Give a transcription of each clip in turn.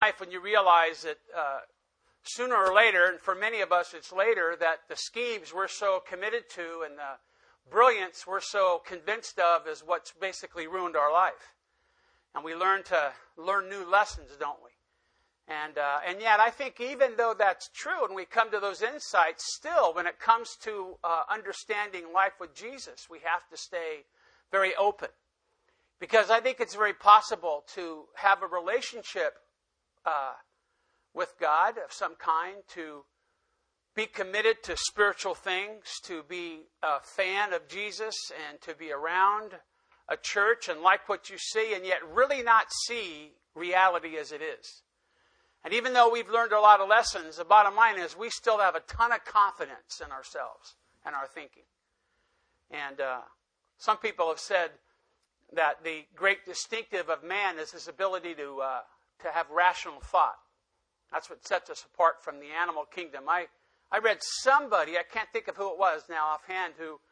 when you realize that sooner or later, and for many of us it's later, that the schemes we're so committed to and the brilliance we're so convinced of is what's basically ruined our life. And we learn new lessons, don't we? And yet I think even though that's true and we come to those insights, still when it comes to understanding life with Jesus, we have to stay very open. Because I think it's very possible to have a relationship with God of some kind, to be committed to spiritual things, to be a fan of Jesus, and to be around a church and like what you see, and yet really not see reality as it is. And even though we've learned a lot of lessons, the bottom line is we still have a ton of confidence in ourselves and our thinking. And some people have said that the great distinctive of man is his ability to have rational thought. That's what sets us apart from the animal kingdom. I read somebody, I can't think of who it was now offhand,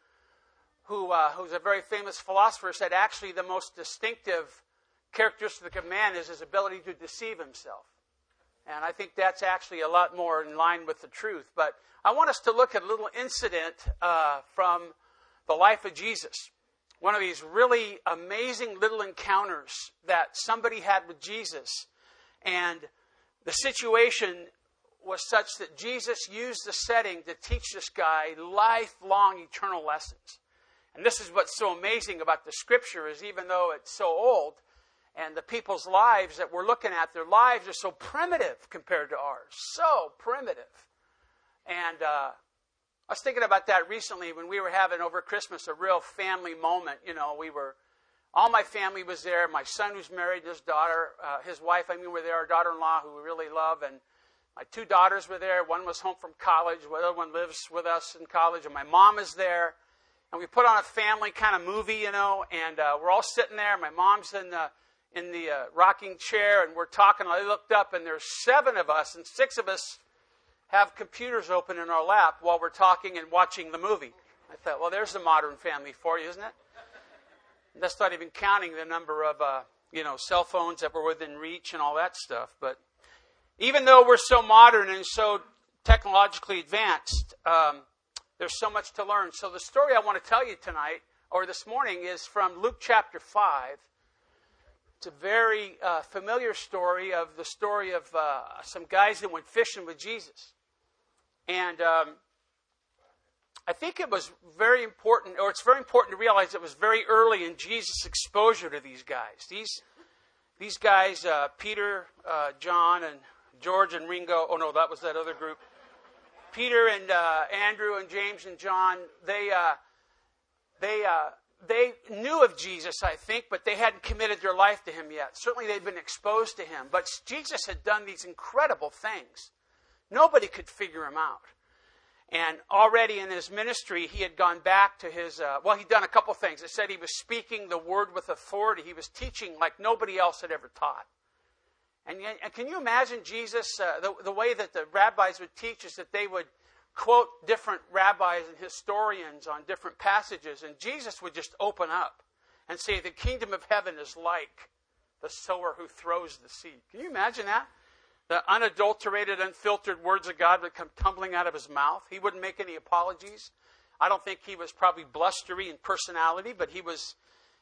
who's a very famous philosopher, said actually the most distinctive characteristic of man is his ability to deceive himself. And I think that's actually a lot more in line with the truth. But I want us to look at a little incident from the life of Jesus. One of these really amazing little encounters that somebody had with Jesus. And the situation was such that Jesus used the setting to teach this guy lifelong eternal lessons. And this is what's so amazing about the Scripture is even though it's so old, and the people's lives that we're looking at, their lives are so primitive compared to ours. So primitive. And I was thinking about that recently when we were having over Christmas a real family moment. You know, all my family was there. My son who's married, his daughter, his wife, were there, our daughter-in-law who we really love. And my two daughters were there. One was home from college. The other one lives with us in college. And my mom is there. And we put on a family kind of movie, and we're all sitting there. My mom's in the rocking chair, and we're talking. I looked up, and there's 7 of us, and 6 of us have computers open in our lap while we're talking and watching the movie. I thought, well, there's the modern family for you, isn't it? And that's not even counting the number of, cell phones that were within reach and all that stuff. But even though we're so modern and so technologically advanced, there's so much to learn. So the story I want to tell you tonight, or this morning, is from Luke chapter 5. It's a very familiar story of some guys that went fishing with Jesus. And I think it was very important, or it's very important to realize it was very early in Jesus' exposure to these guys. These guys, Peter, John, and George and Ringo, oh no, that was that other group. Peter and Andrew and James and John, they knew of Jesus, I think, but they hadn't committed their life to him yet. Certainly they'd been exposed to him, but Jesus had done these incredible things. Nobody could figure him out. And already in his ministry, he had gone back to he'd done a couple things. It said he was speaking the word with authority. He was teaching like nobody else had ever taught. And can you imagine Jesus, the way that the rabbis would teach is that they would quote different rabbis and historians on different passages, and Jesus would just open up and say, the kingdom of heaven is like the sower who throws the seed. Can you imagine that? The unadulterated, unfiltered words of God would come tumbling out of his mouth. He wouldn't make any apologies. I don't think he was probably blustery in personality, but he was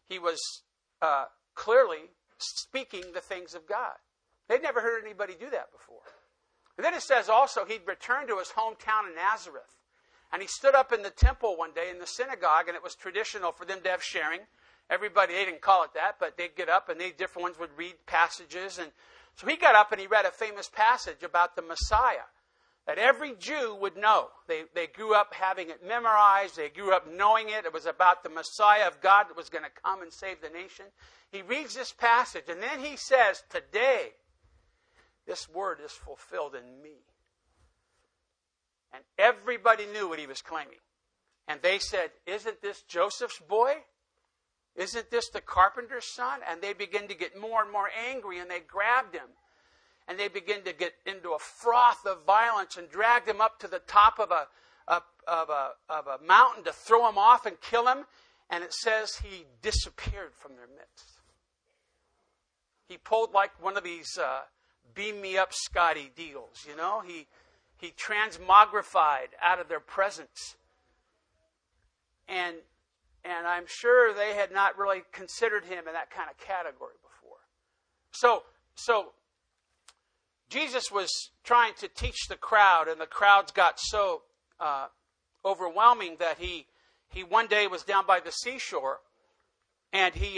clearly speaking the things of God. They'd never heard anybody do that before. And then it says also he'd returned to his hometown in Nazareth. And he stood up in the temple one day in the synagogue, and it was traditional for them to have sharing. Everybody, they didn't call it that, but they'd get up and different ones would read passages. And so he got up and he read a famous passage about the Messiah that every Jew would know. They grew up having it memorized. They grew up knowing it. It was about the Messiah of God that was going to come and save the nation. He reads this passage, and then he says, today, this word is fulfilled in me. And everybody knew what he was claiming. And they said, isn't this Joseph's boy? Isn't this the carpenter's son? And they begin to get more and more angry, and they grabbed him. And they begin to get into a froth of violence and dragged him up to the top of a mountain to throw him off and kill him. And it says he disappeared from their midst. He pulled like one of these beam me up Scotty deals, you know. He transmogrified out of their presence. And I'm sure they had not really considered him in that kind of category before. So Jesus was trying to teach the crowd, and the crowds got so overwhelming that he one day was down by the seashore, and he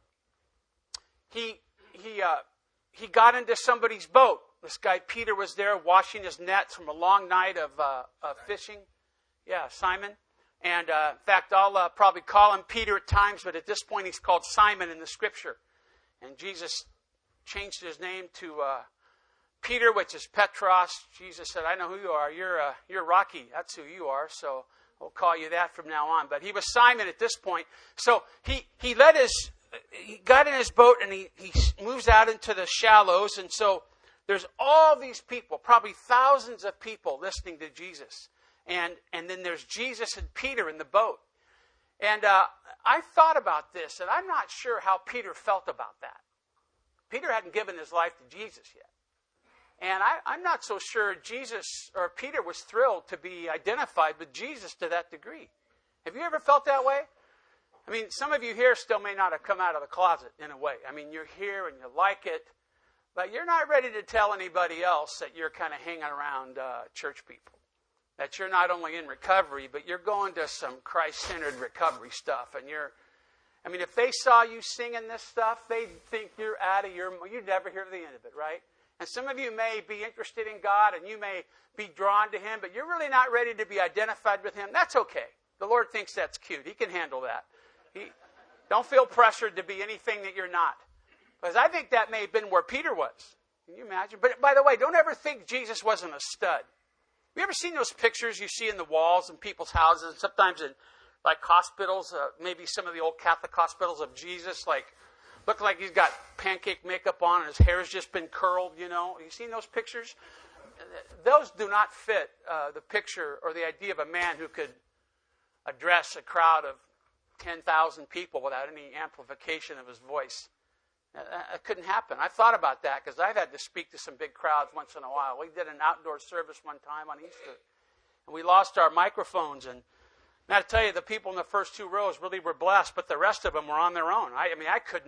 got into somebody's boat. This guy Peter was there washing his nets from a long night of fishing. Yeah, Simon. And in fact, I'll probably call him Peter at times, but at this point he's called Simon in the Scripture. And Jesus changed his name to Peter, which is Petros. Jesus said, "I know who you are. You're Rocky. That's who you are. So we'll call you that from now on." But he was Simon at this point. So he got in his boat and he moves out into the shallows. And so there's all these people, probably thousands of people listening to Jesus. And then there's Jesus and Peter in the boat. And I thought about this, and I'm not sure how Peter felt about that. Peter hadn't given his life to Jesus yet. And I'm not so sure Jesus or Peter was thrilled to be identified with Jesus to that degree. Have you ever felt that way? I mean, some of you here still may not have come out of the closet in a way. I mean, you're here and you like it, but you're not ready to tell anybody else that you're kind of hanging around church people. That you're not only in recovery, but you're going to some Christ-centered recovery stuff. And if they saw you singing this stuff, they'd think you're out of you'd never hear the end of it, right? And some of you may be interested in God and you may be drawn to Him, but you're really not ready to be identified with Him. That's okay. The Lord thinks that's cute. He can handle that. Don't feel pressured to be anything that you're not. Because I think that may have been where Peter was. Can you imagine? But by the way, don't ever think Jesus wasn't a stud. Have you ever seen those pictures you see in the walls in people's houses, sometimes in like hospitals, maybe some of the old Catholic hospitals of Jesus, look like he's got pancake makeup on and his hair's just been curled, you know? You seen those pictures? Those do not fit the picture or the idea of a man who could address a crowd of 10,000 people without any amplification of his voice. It couldn't happen. I thought about that because I've had to speak to some big crowds once in a while. We did an outdoor service one time on Easter, and we lost our microphones. And I have to tell you, the people in the first two rows really were blessed, but the rest of them were on their own. I could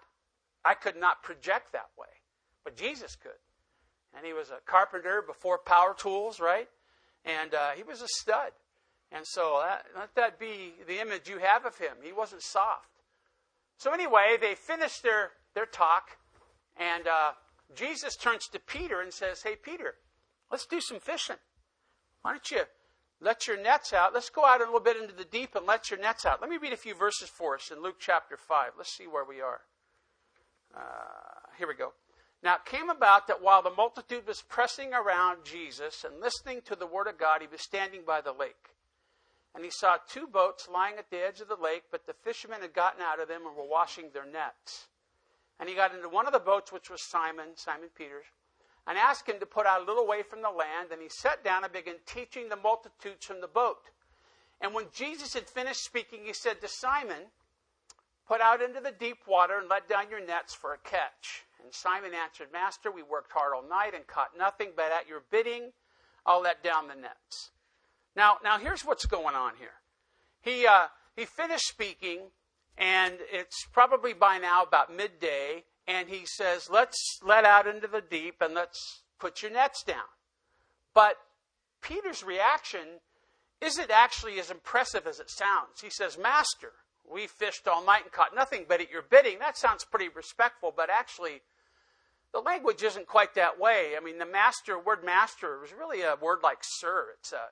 not project that way, but Jesus could. And he was a carpenter before power tools, right? And he was a stud. And so let that be the image you have of him. He wasn't soft. So anyway, they finished their talk, and Jesus turns to Peter and says, "Hey, Peter, let's do some fishing. Why don't you let your nets out? Let's go out a little bit into the deep and let your nets out." Let me read a few verses for us in Luke chapter 5. Let's see where we are. Here we go. "Now it came about that while the multitude was pressing around Jesus and listening to the word of God, he was standing by the lake. And he saw two boats lying at the edge of the lake, but the fishermen had gotten out of them and were washing their nets. And he got into one of the boats, which was Simon Peter's, and asked him to put out a little way from the land. And he sat down and began teaching the multitudes from the boat. And when Jesus had finished speaking, he said to Simon, 'Put out into the deep water and let down your nets for a catch.' And Simon answered, 'Master, we worked hard all night and caught nothing, but at your bidding, I'll let down the nets.'" Now here's what's going on here. He finished speaking, and it's probably by now about midday, and he says, "Let's let out into the deep and let's put your nets down." But Peter's reaction isn't actually as impressive as it sounds. He says, "Master, we fished all night and caught nothing, but at your bidding." That sounds pretty respectful, but actually the language isn't quite that way. I mean, the word master is really a word like sir.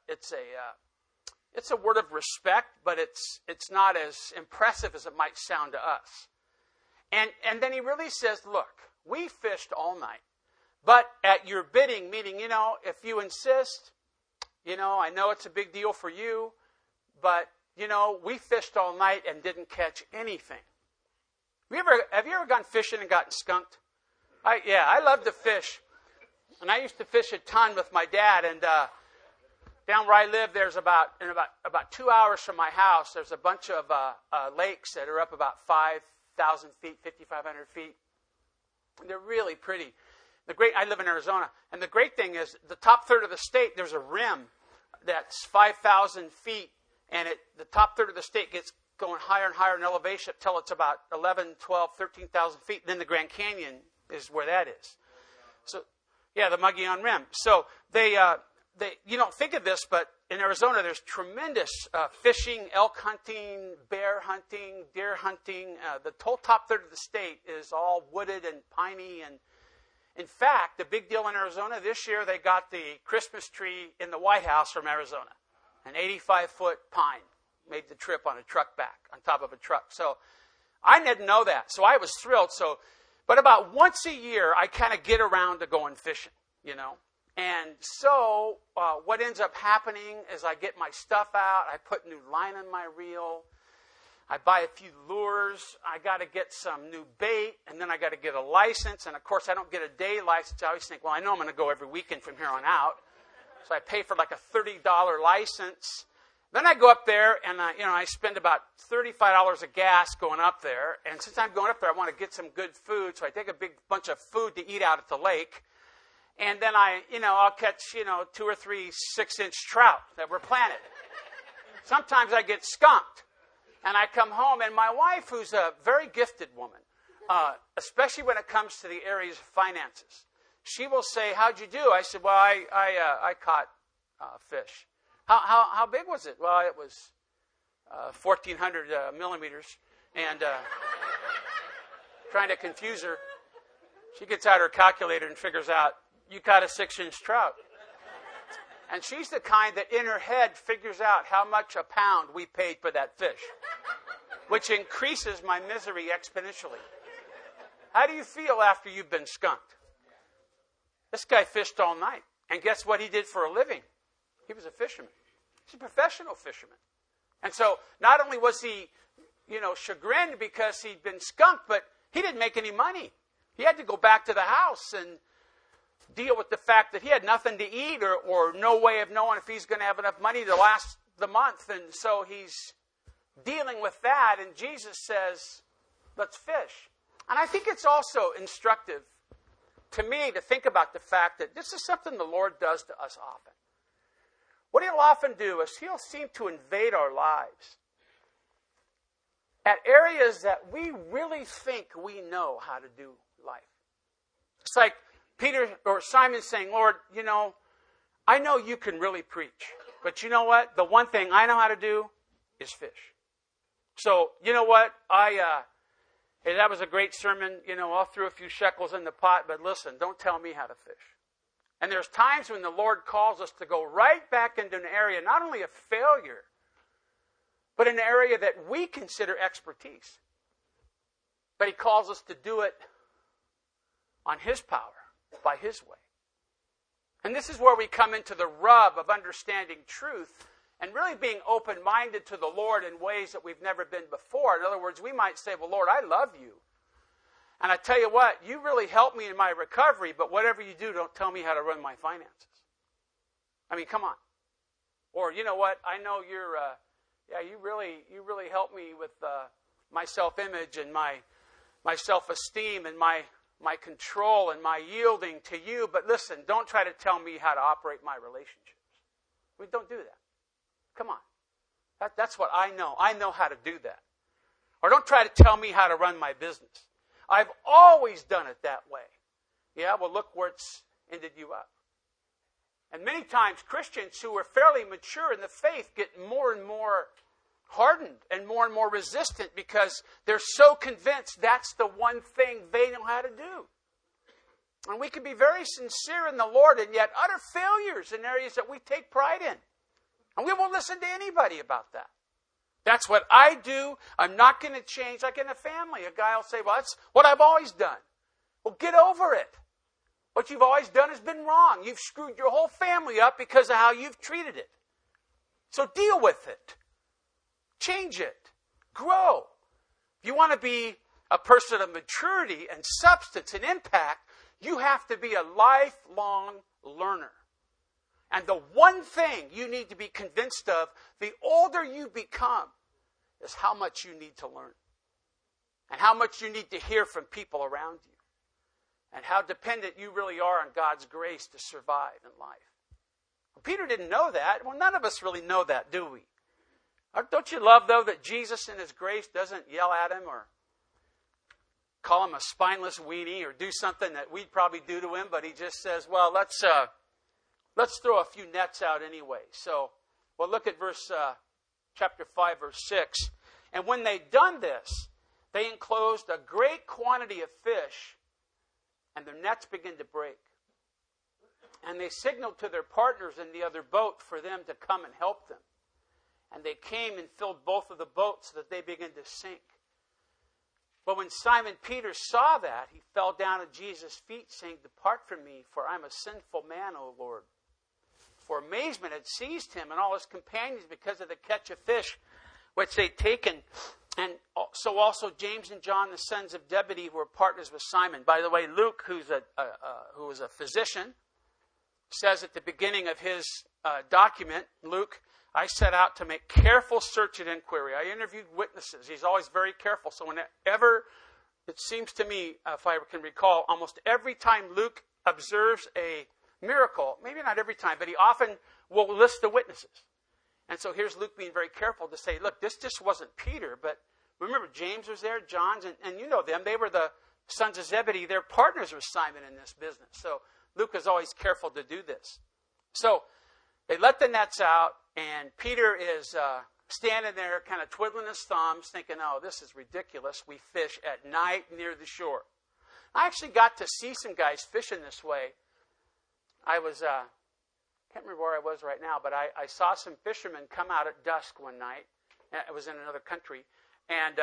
It's a word of respect, but it's not as impressive as it might sound to us. And then he really says, "Look, we fished all night, but at your bidding," meaning, if you insist, I know it's a big deal for you, but, we fished all night and didn't catch anything. Have you ever gone fishing and gotten skunked? I love to fish. And I used to fish a ton with my dad. And down where I live, there's about 2 hours from my house, there's a bunch of lakes that are up about 5,000 feet, 5,500 feet. And they're really pretty. I live in Arizona, and the great thing is the top third of the state, there's a rim that's 5,000 feet, and the top third of the state gets going higher and higher in elevation until it's about 11, 12, 13,000 feet. Then the Grand Canyon is where that is. So, yeah, the Mogollon Rim. So they you don't think of this, but in Arizona there's tremendous fishing, elk hunting, bear hunting, deer hunting. The whole top third of the state is all wooded and piney. And in fact, the big deal in Arizona this year, they got the Christmas tree in the White House from Arizona, an 85-foot pine. Made the trip on a truck back, on top of a truck. So I didn't know that. So I was thrilled. But about once a year, I kind of get around to going fishing, you know. And so what ends up happening is I get my stuff out. I put new line on my reel. I buy a few lures. I got to get some new bait. And then I got to get a license. And, of course, I don't get a day license. I always think, well, I know I'm going to go every weekend from here on out. So I pay for like a $30 license. Then I go up there, and I spend about $35 of gas going up there. And since I'm going up there, I want to get some good food, so I take a big bunch of food to eat out at the lake. And then I'll catch 2 or 3 6-inch trout that were planted. Sometimes I get skunked, and I come home, and my wife, who's a very gifted woman, especially when it comes to the areas of finances, she will say, "How'd you do?" I said, "Well, I caught fish." How big was it? Well, it was 1,400 millimeters. And trying to confuse her, she gets out her calculator and figures out, you caught a 6-inch trout. And she's the kind that in her head figures out how much a pound we paid for that fish, which increases my misery exponentially. How do you feel after you've been skunked? This guy fished all night. And guess what he did for a living? He was a fisherman. He's a professional fisherman. And so not only was he, chagrined because he'd been skunked, but he didn't make any money. He had to go back to the house and deal with the fact that he had nothing to eat or no way of knowing if he's going to have enough money to last the month. And so he's dealing with that. And Jesus says, let's fish. And I think it's also instructive to me to think about the fact that this is something the Lord does to us often. What he'll often do is he'll seem to invade our lives at areas that we really think we know how to do life. It's like Peter or Simon saying, Lord, I know you can really preach, but you know what? The one thing I know how to do is fish. So, you know what? Hey, that was a great sermon. I'll throw a few shekels in the pot, but listen, don't tell me how to fish. And there's times when the Lord calls us to go right back into an area, not only of failure, but an area that we consider expertise. But he calls us to do it on his power, by his way. And this is where we come into the rub of understanding truth and really being open-minded to the Lord in ways that we've never been before. In other words, we might say, well, Lord, I love you. And I tell you what, you really helped me in my recovery, but whatever you do, don't tell me how to run my finances. I mean, come on. Or, you know what, I know you really helped me with my self-image and my self-esteem and my control and my yielding to you, but listen, don't try to tell me how to operate my relationships. We don't do that. Come on. That's what I know. I know how to do that. Or don't try to tell me how to run my business. I've always done it that way. Yeah, well, look where it's ended you up. And many times Christians who are fairly mature in the faith get more and more hardened and more resistant because they're so convinced that's the one thing they know how to do. And we can be very sincere in the Lord and yet utter failures in areas that we take pride in. And we won't listen to anybody about that. That's what I do. I'm not going to change. Like in a family, a guy will say, well, that's what I've always done. Well, get over it. What you've always done has been wrong. You've screwed your whole family up because of how you've treated it. So deal with it. Change it. Grow. If you want to be a person of maturity and substance and impact, you have to be a lifelong learner. And the one thing you need to be convinced of, the older you become, is how much you need to learn. And how much you need to hear from people around you. and how dependent you really are on God's grace to survive in life. Well, Peter didn't know that. Well, none of us really know that, do we? Don't you love, though, that Jesus in his grace doesn't yell at him or call him a spineless weenie or do something that we'd probably do to him, but he just says, well, let's throw a few nets out anyway. So, well, look at chapter 5, verse 6. And when they'd done this, they enclosed a great quantity of fish, and their nets began to break. And they signaled to their partners in the other boat for them to come and help them. And they came and filled both of the boats so that they began to sink. But when Simon Peter saw that, he fell down at Jesus' feet, saying, "Depart from me, for I'm a sinful man, O Lord." For amazement had seized him and all his companions because of the catch of fish which they'd taken. And so also James and John, the sons of Zebedee, who were partners with Simon. By the way, Luke, who was a physician, says at the beginning of his document, Luke, I set out to make careful search and inquiry. I interviewed witnesses. He's always very careful. So whenever, it seems to me, if I can recall, almost every time Luke observes a miracle, maybe not every time, but he often will list the witnesses. And so here's Luke being very careful to say, look, this just wasn't Peter, but remember James was there, John's, and you know them. They were the sons of Zebedee. They're partners with Simon in this business. So Luke is always careful to do this. So they let the nets out, and Peter is standing there kind of twiddling his thumbs, thinking, oh, this is ridiculous. We fish at night near the shore. I actually got to see some guys fishing this way. I was, can't remember where I was right now, but I saw some fishermen come out at dusk one night. It was in another country, and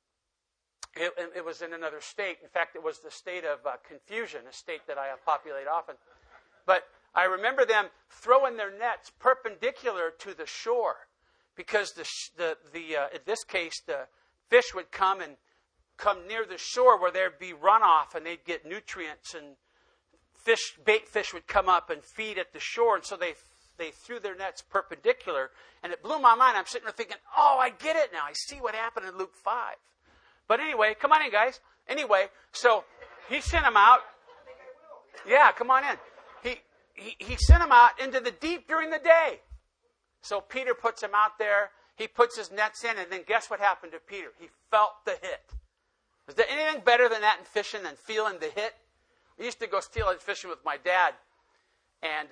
it was in another state. In fact, it was the state of Confusion, a state that I populate often. But I remember them throwing their nets perpendicular to the shore, because in this case, the fish would come near the shore where there'd be runoff, and they'd get nutrients, and bait fish would come up and feed at the shore, and so they threw their nets perpendicular, and it blew my mind. I'm sitting there thinking, oh, I get it now. I see what happened in Luke 5. But anyway, come on in, guys. Anyway, so he sent them out. Yeah, come on in. He sent them out into the deep during the day. So Peter puts them out there. He puts his nets in, and then guess what happened to Peter? He felt the hit. Is there anything better than that in fishing than feeling the hit? I used to go steelhead fishing with my dad, and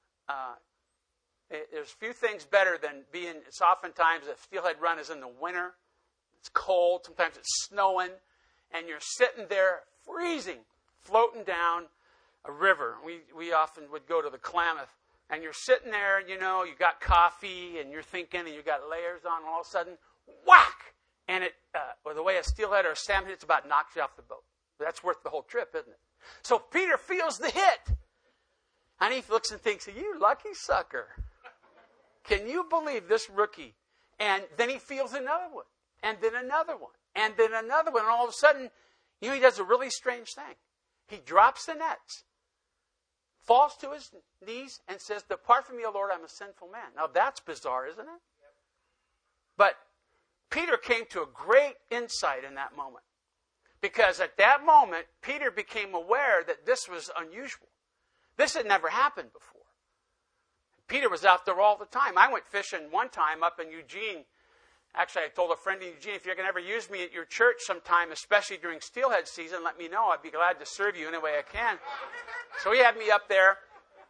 there's few things better than being. It's oftentimes a steelhead run is in the winter. It's cold. Sometimes it's snowing, and you're sitting there freezing, floating down a river. We often would go to the Klamath, and you're sitting there, you got coffee, and you're thinking, and you got layers on, and all of a sudden, whack! And or the way a steelhead or a salmon hits, about knocks you off the boat. That's worth the whole trip, isn't it? So Peter feels the hit. And he looks and thinks, you lucky sucker. Can you believe this rookie? And then he feels another one. And then another one. And then another one. And all of a sudden, he does a really strange thing. He drops the nets, falls to his knees, and says, "Depart from me, O Lord, I'm a sinful man." Now that's bizarre, isn't it? But Peter came to a great insight in that moment. Because at that moment, Peter became aware that this was unusual. This had never happened before. Peter was out there all the time. I went fishing one time up in Eugene. Actually, I told a friend in Eugene, if you're going to ever use me at your church sometime, especially during steelhead season, let me know. I'd be glad to serve you any way I can. So he had me up there.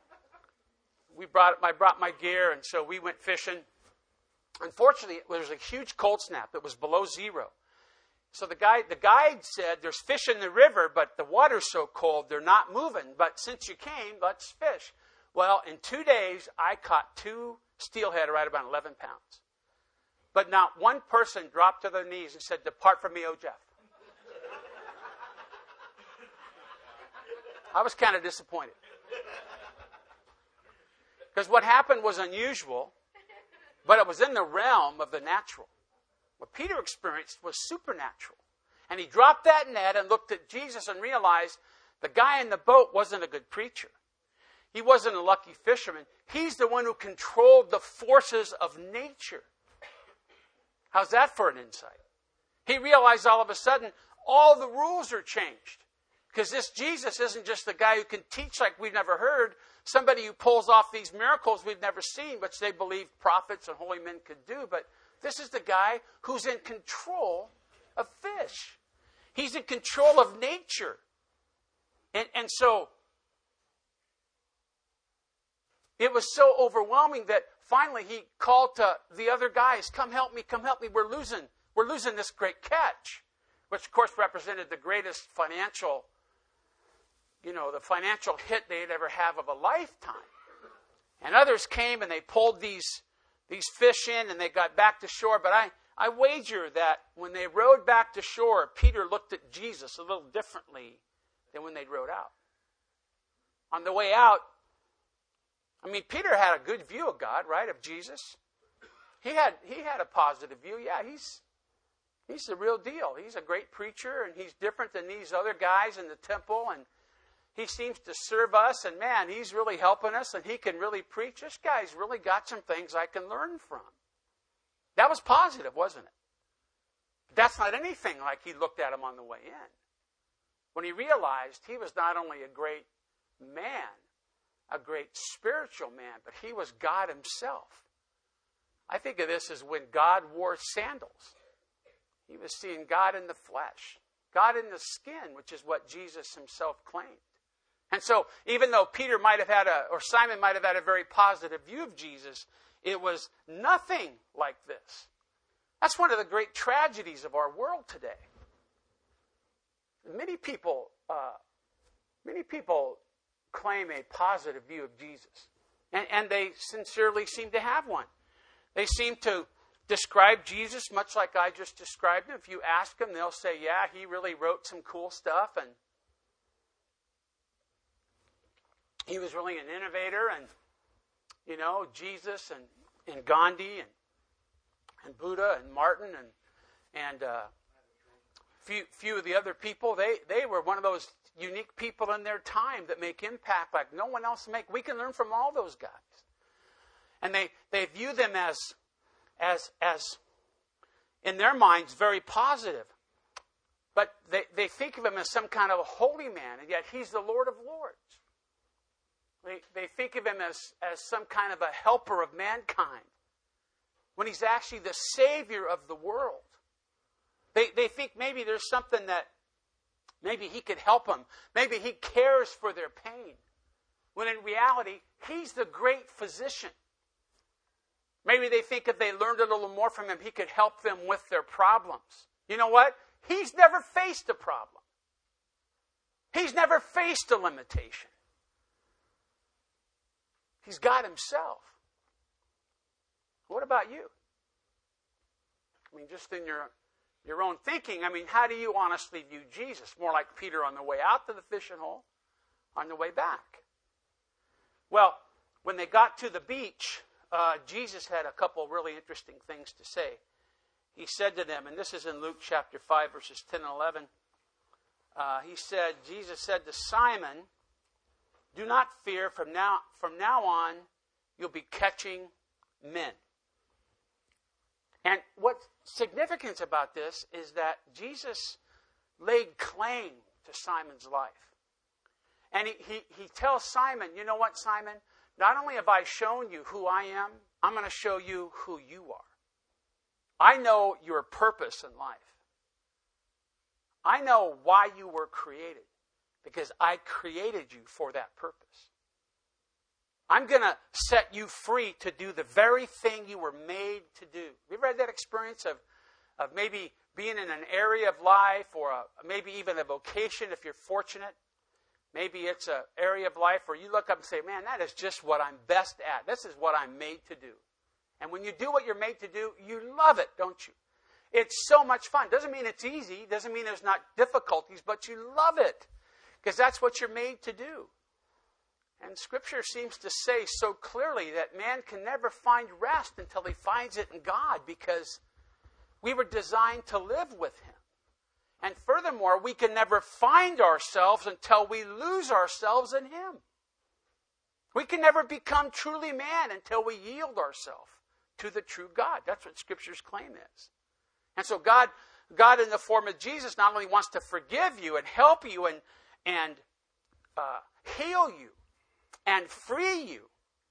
I brought my gear, and so we went fishing. Unfortunately, there was a huge cold snap. It was below zero. So the guide said, there's fish in the river, but the water's so cold, they're not moving. But since you came, let's fish. Well, in 2 days, I caught 2 steelhead right about 11 pounds. But not one person dropped to their knees and said, "Depart from me, O Jeff." I was kind of disappointed. Because what happened was unusual, but it was in the realm of the natural. What Peter experienced was supernatural. And he dropped that net and looked at Jesus and realized the guy in the boat wasn't a good preacher. He wasn't a lucky fisherman. He's the one who controlled the forces of nature. How's that for an insight? He realized all of a sudden all the rules are changed. Because this Jesus isn't just the guy who can teach like we've never heard, somebody who pulls off these miracles we've never seen, which they believe prophets and holy men could do. But this is the guy who's in control of fish. He's in control of nature. And so it was so overwhelming that finally he called to the other guys, come help me, we're losing this great catch. Which of course represented the greatest financial, the financial hit they'd ever have of a lifetime. And others came and they pulled these fish in and they got back to shore. But I wager that when they rowed back to shore, Peter looked at Jesus a little differently than when they rowed out. On the way out, Peter had a good view of God, right, of Jesus. He had a positive view. Yeah, he's the real deal. He's a great preacher, and he's different than these other guys in the temple, and he seems to serve us, and man, he's really helping us, and he can really preach. This guy's really got some things I can learn from. That was positive, wasn't it? That's not anything like he looked at him on the way in. When he realized he was not only a great man, a great spiritual man, but he was God himself. I think of this as when God wore sandals. He was seeing God in the flesh, God in the skin, which is what Jesus himself claimed. And so, even though Simon might have had a very positive view of Jesus, it was nothing like this. That's one of the great tragedies of our world today. Many people claim a positive view of Jesus, and they sincerely seem to have one. They seem to describe Jesus much like I just described him. If you ask them, they'll say, yeah, he really wrote some cool stuff, and he was really an innovator, and, Jesus and Gandhi and Buddha and Martin and few of the other people, they were one of those unique people in their time that make impact like no one else make. We can learn from all those guys. And they view them as in their minds, very positive. But they think of him as some kind of a holy man, and yet he's the Lord of Lords. They think of him as some kind of a helper of mankind, when he's actually the Savior of the world. They think maybe there's something that maybe he could help them. Maybe he cares for their pain. When in reality, he's the great physician. Maybe they think if they learned a little more from him, he could help them with their problems. You know what? He's never faced a problem. He's never faced a limitation. He's God himself. What about you? Just in your own thinking, how do you honestly view Jesus? More like Peter on the way out to the fishing hole, on the way back. Well, when they got to the beach, Jesus had a couple really interesting things to say. He said to them, and this is in Luke chapter 5, verses 10 and 11. Jesus said to Simon, do not fear, from now on, you'll be catching men. And what's significant about this is that Jesus laid claim to Simon's life. And he tells Simon, you know what, Simon? Not only have I shown you who I am, I'm going to show you who you are. I know your purpose in life. I know why you were created, because I created you for that purpose. I'm going to set you free to do the very thing you were made to do. Have you ever had that experience of maybe being in an area of life, or maybe even a vocation if you're fortunate? Maybe it's an area of life where you look up and say, man, that is just what I'm best at. This is what I'm made to do. And when you do what you're made to do, you love it, don't you? It's so much fun. Doesn't mean it's easy. Doesn't mean there's not difficulties, but you love it because that's what you're made to do. And Scripture seems to say so clearly that man can never find rest until he finds it in God, because we were designed to live with him. And furthermore, we can never find ourselves until we lose ourselves in him. We can never become truly man until we yield ourselves to the true God. That's what Scripture's claim is. And so God in the form of Jesus not only wants to forgive you and help you and heal you and free you.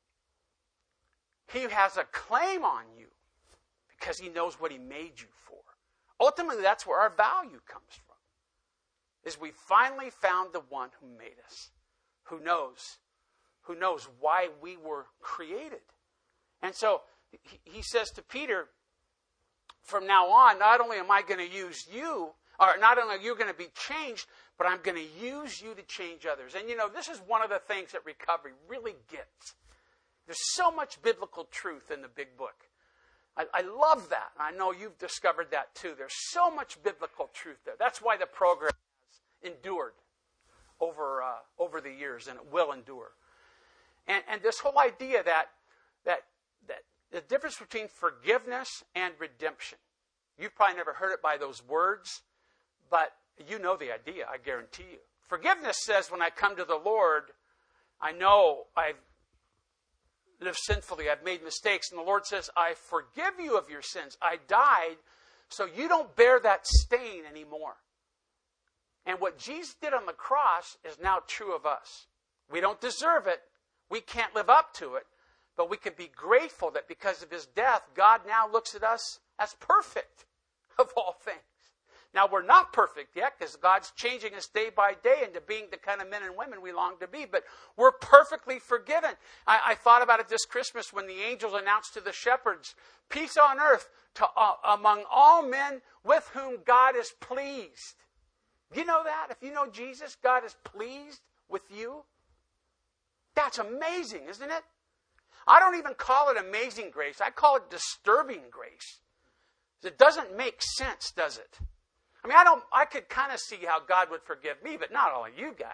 He has a claim on you because he knows what he made you for. Ultimately, that's where our value comes from, is we finally found the one who made us, who knows why we were created. And so he says to Peter, from now on, not only am I going to use you, or not only are you going to be changed, but I'm going to use you to change others. And this is one of the things that recovery really gets. There's so much biblical truth in the big book. I love that. I know you've discovered that too. There's so much biblical truth there. That's why the program has endured over the years, and it will endure. And this whole idea that the difference between forgiveness and redemption. You've probably never heard it by those words, but you know the idea, I guarantee you. Forgiveness says when I come to the Lord, I know I've lived sinfully, I've made mistakes, and the Lord says, I forgive you of your sins. I died so you don't bear that stain anymore. And what Jesus did on the cross is now true of us. We don't deserve it. We can't live up to it. But we can be grateful that because of his death, God now looks at us as perfect of all things. Now, we're not perfect yet because God's changing us day by day into being the kind of men and women we long to be, but we're perfectly forgiven. I thought about it this Christmas when the angels announced to the shepherds, peace on earth among all men with whom God is pleased. You know that? If you know Jesus, God is pleased with you. That's amazing, isn't it? I don't even call it amazing grace. I call it disturbing grace. It doesn't make sense, does it? I mean, I could kind of see how God would forgive me, but not all of you guys.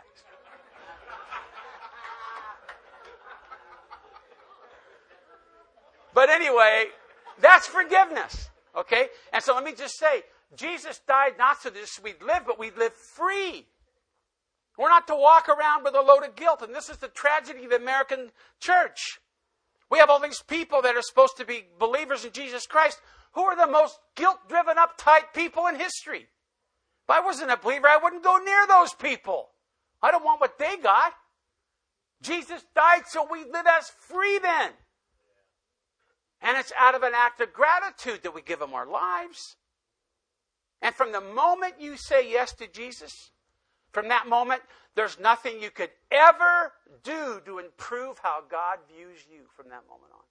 But anyway, that's forgiveness, okay? And so let me just say, Jesus died not so that we'd live, but we'd live free. We're not to walk around with a load of guilt, and this is the tragedy of the American church. We have all these people that are supposed to be believers in Jesus Christ who are the most guilt-driven, uptight people in history. If I wasn't a believer, I wouldn't go near those people. I don't want what they got. Jesus died so we live as free then. And it's out of an act of gratitude that we give him our lives. And from the moment you say yes to Jesus, from that moment, there's nothing you could ever do to improve how God views you from that moment on.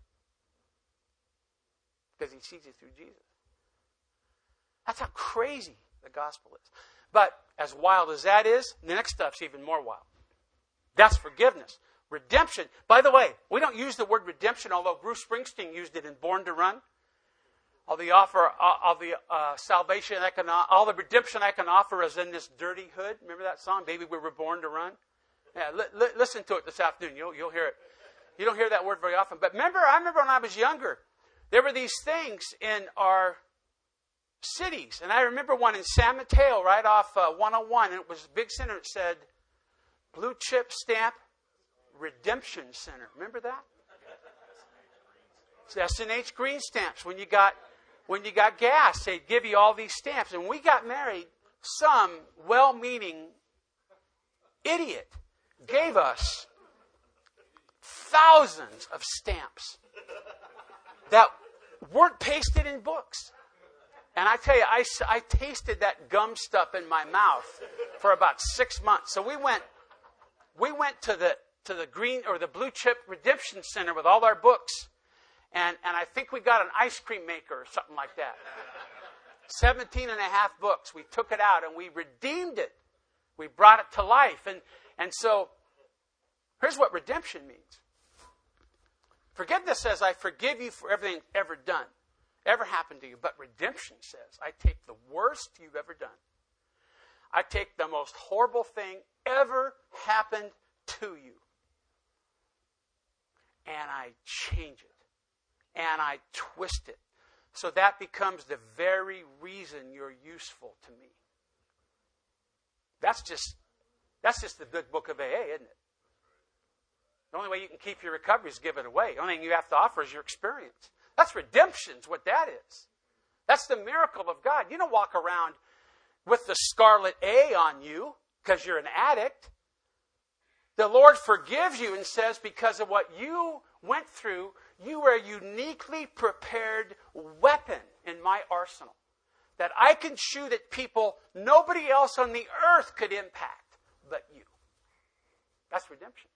Because he sees you through Jesus. That's how crazy the gospel is. But as wild as that is, the next stuff's even more wild. That's forgiveness. Redemption. By the way, we don't use the word redemption, although Bruce Springsteen used it in Born to Run. All the salvation all the redemption I can offer is in this dirty hood. Remember that song, Baby We Were Born to Run? Yeah, listen to it this afternoon. You'll hear it. You don't hear that word very often. But I remember when I was younger, there were these things in our cities. And I remember one in San Mateo, right off 101. And it was a big center. It said, blue chip stamp, Redemption Center. Remember that? It's S&H green stamps. When you got gas, they'd give you all these stamps. And when we got married, some well-meaning idiot gave us thousands of stamps that weren't pasted in books. And I tell you, I tasted that gum stuff in my mouth for about 6 months. So we went to the green or the blue chip Redemption Center with all our books. And I think we got an ice cream maker or something like that. 17 and a half books. We took it out and we redeemed it. We brought it to life. And so, here's what redemption means. Forgiveness says, I forgive you for everything ever done, ever happened to you. But redemption says, I take the worst you've ever done. I take the most horrible thing ever happened to you. And I change it. And I twist it. So that becomes the very reason you're useful to me. That's just the big book of AA, isn't it? The only way you can keep your recovery is give it away. The only thing you have to offer is your experience. That's redemption's what that is. That's the miracle of God. You don't walk around with the scarlet A on you because you're an addict. The Lord forgives you and says, because of what you went through, you are a uniquely prepared weapon in my arsenal that I can shoot at people nobody else on the earth could impact but you. That's redemption.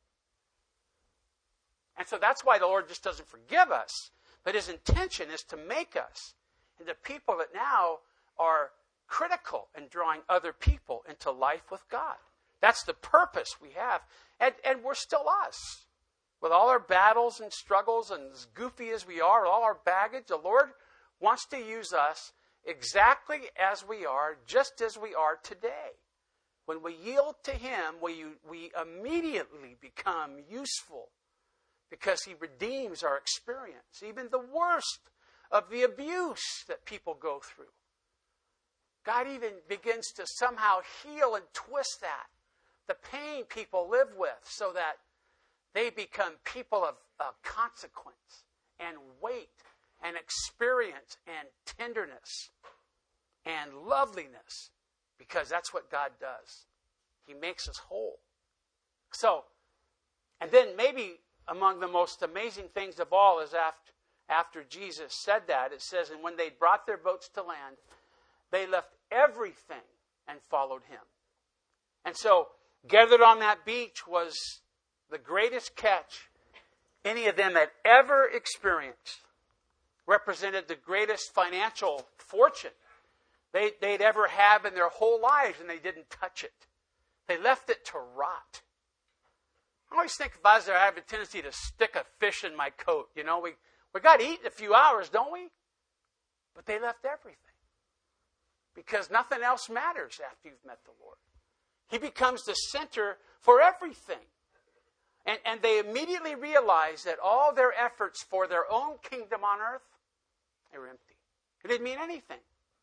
And so that's why the Lord just doesn't forgive us, but his intention is to make us into people that now are critical in drawing other people into life with God. That's the purpose we have. And we're still us. With all our battles and struggles and as goofy as we are, with all our baggage, the Lord wants to use us exactly as we are, just as we are today. When we yield to him, we immediately become useful because he redeems our experience, even the worst of the abuse that people go through. God even begins to somehow heal and twist that, the pain people live with, so that they become people of consequence and weight and experience and tenderness and loveliness, because that's what God does. He makes us whole. So, and then maybe among the most amazing things of all is after Jesus said that, it says, and when they brought their boats to land, they left everything and followed him. And so, gathered on that beach was the greatest catch any of them had ever experienced. Represented the greatest financial fortune they'd ever have in their whole lives, and they didn't touch it. They left it to rot. I always think if I was there, I have a tendency to stick a fish in my coat. You know, we got to eat in a few hours, don't we? But they left everything. Because nothing else matters after you've met the Lord. He becomes the center for everything. And they immediately realize that all their efforts for their own kingdom on earth, they were empty. It didn't mean anything.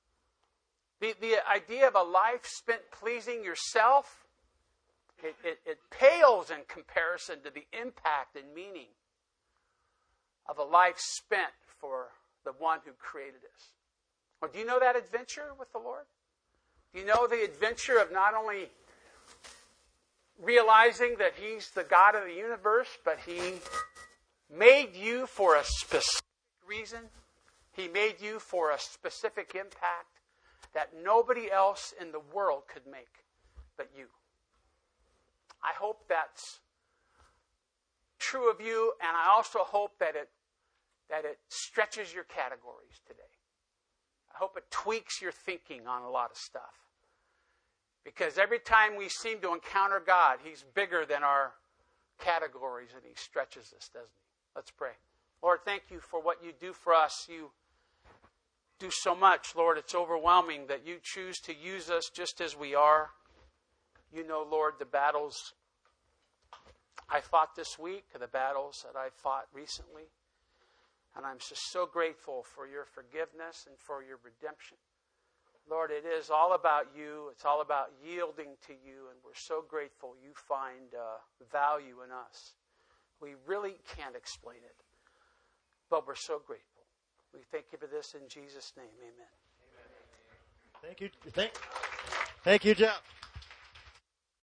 The idea of a life spent pleasing yourself, it pales in comparison to the impact and meaning of a life spent for the one who created us. Well, do you know that adventure with the Lord? Do you know the adventure of not only realizing that he's the God of the universe, but he made you for a specific reason? He made you for a specific impact that nobody else in the world could make but you. I hope that's true of you, and I also hope that it stretches your categories today. I hope it tweaks your thinking on a lot of stuff. Because every time we seem to encounter God, he's bigger than our categories, and he stretches us, doesn't he? Let's pray. Lord, thank you for what you do for us. You do so much, Lord. It's overwhelming that you choose to use us just as we are. You know, Lord, the battles I fought this week, the battles that I fought recently. And I'm just so grateful for your forgiveness and for your redemption. Lord, it is all about you. It's all about yielding to you. And we're so grateful you find value in us. We really can't explain it. But we're so grateful. We thank you for this in Jesus' name. Amen. Thank you, Jeff.